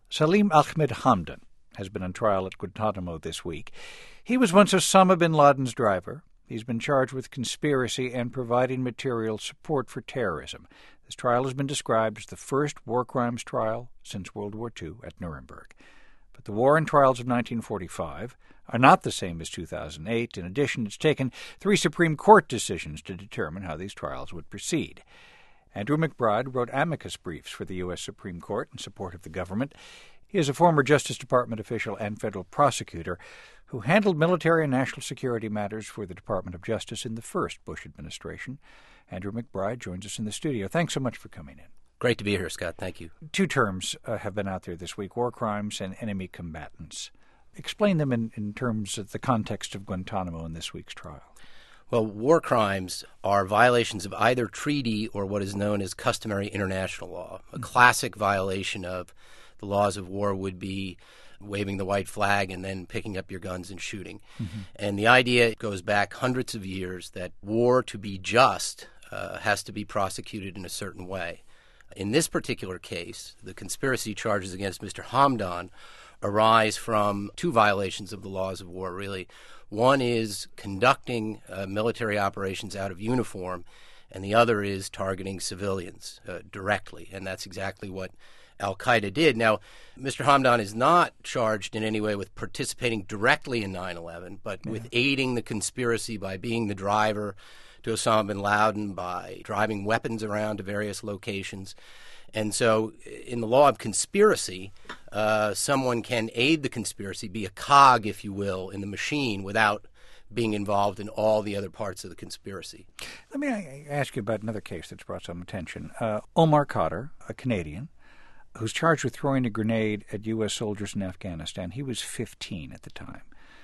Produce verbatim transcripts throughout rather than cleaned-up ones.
Salim Ahmed Hamdan has been on trial at Guantanamo this week. He was once Osama bin Laden's driver. He's been charged with conspiracy and providing material support for terrorism. This trial has been described as the first war crimes trial since World War Two at Nuremberg. But the war and trials of nineteen forty-five are not the same as two thousand eight. In addition, it's taken three Supreme Court decisions to determine how these trials would proceed. Andrew McBride wrote amicus briefs for the U S Supreme Court in support of the government. He is a former Justice Department official and federal prosecutor who handled military and national security matters for the Department of Justice in the first Bush administration. Andrew McBride joins us in the studio. Thanks so much for coming in. Great to be here, Scott. Thank you. Two terms uh, have been out there this week, war crimes and enemy combatants. Explain them in, in terms of the context of Guantanamo in this week's trial. Well, war crimes are violations of either treaty or what is known as customary international law. A classic violation of the laws of war would be waving the white flag and then picking up your guns and shooting. Mm-hmm. And the idea goes back hundreds of years that war, to be just, uh, has to be prosecuted in a certain way. In this particular case, the conspiracy charges against Mister Hamdan arise from two violations of the laws of war, really. One is conducting uh, military operations out of uniform, and the other is targeting civilians uh, directly, and that's exactly what al-Qaeda did. Now, Mister Hamdan is not charged in any way with participating directly in nine eleven, but yeah. with aiding the conspiracy by being the driver to Osama bin Laden, by driving weapons around to various locations. And so in the law of conspiracy, uh, someone can aid the conspiracy, be a cog, if you will, in the machine without being involved in all the other parts of the conspiracy. Let me ask you about another case that's brought some attention. Uh, Omar Khadr, a Canadian, who's charged with throwing a grenade at U S soldiers in Afghanistan. He was fifteen at the time.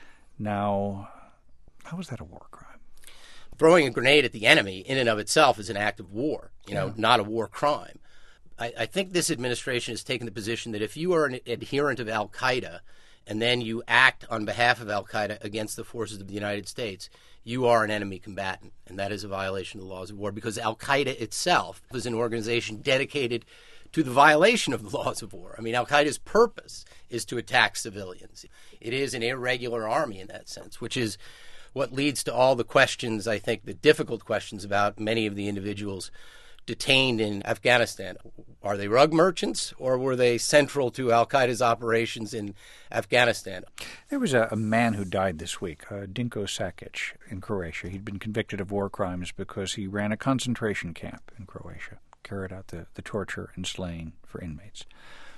Now, how is that a war crime? Throwing a grenade at the enemy in and of itself is an act of war, you know, yeah. not a war crime. I, I think this administration has taken the position that if you are an adherent of al-Qaeda and then you act on behalf of al-Qaeda against the forces of the United States, you are an enemy combatant, and that is a violation of the laws of war, because al-Qaeda itself is an organization dedicated to the violation of the laws of war. I mean, al-Qaeda's purpose is to attack civilians. It is an irregular army in that sense, which is what leads to all the questions, I think, the difficult questions about many of the individuals detained in Afghanistan. Are they rug merchants, or were they central to al-Qaeda's operations in Afghanistan? There was a, a man who died this week, uh, Dinko Sakic, in Croatia. He'd been convicted of war crimes because he ran a concentration camp in Croatia, carried out the, the torture and slaying for inmates.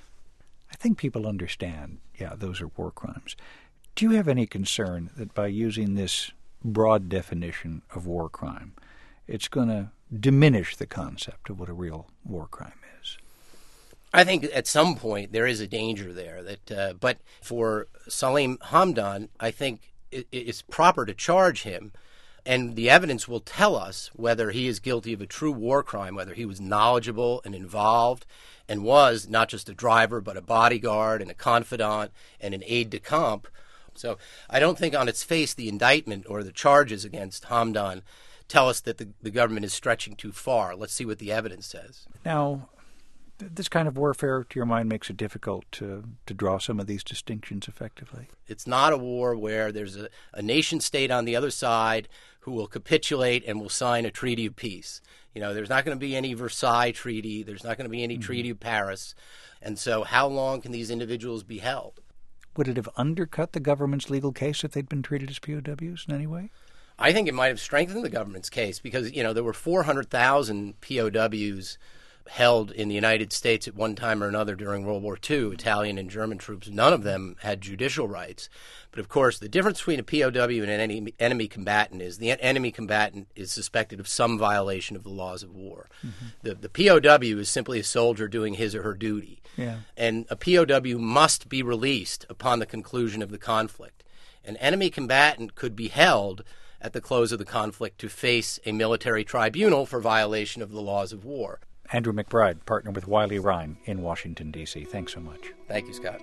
I think people understand, yeah, those are war crimes. Do you have any concern that by using this broad definition of war crime, it's going to diminish the concept of what a real war crime is? I think at some point there is a danger there. That, uh, but for Salim Hamdan, I think it, it's proper to charge him, and the evidence will tell us whether he is guilty of a true war crime, whether he was knowledgeable and involved and was not just a driver but a bodyguard and a confidant and an aide-de-camp. So I don't think on its face the indictment or the charges against Hamdan tell us that the, the government is stretching too far. Let's see what the evidence says. Now, th- this kind of warfare, to your mind, makes it difficult to, to draw some of these distinctions effectively. It's not a war where there's a, a nation state on the other side who will capitulate and will sign a treaty of peace. You know, there's not going to be any Versailles Treaty. There's not going to be any mm-hmm. Treaty of Paris. And so how long can these individuals be held? Would it have undercut the government's legal case if they'd been treated as P O Ws in any way? I think it might have strengthened the government's case because, you know, there were four hundred thousand P O Ws held in the United States at one time or another during World War Two, Italian and German troops. None of them had judicial rights. But, of course, the difference between a P O W and an enemy, enemy combatant is the enemy combatant is suspected of some violation of the laws of war. Mm-hmm. The, the P O W is simply a soldier doing his or her duty. Yeah. And a P O W must be released upon the conclusion of the conflict. An enemy combatant could be held at the close of the conflict to face a military tribunal for violation of the laws of war. Andrew McBride, partner with Wiley Ryan in Washington, D C Thanks so much. Thank you, Scott.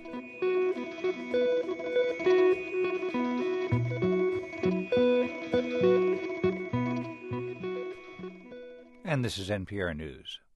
And this is N P R News.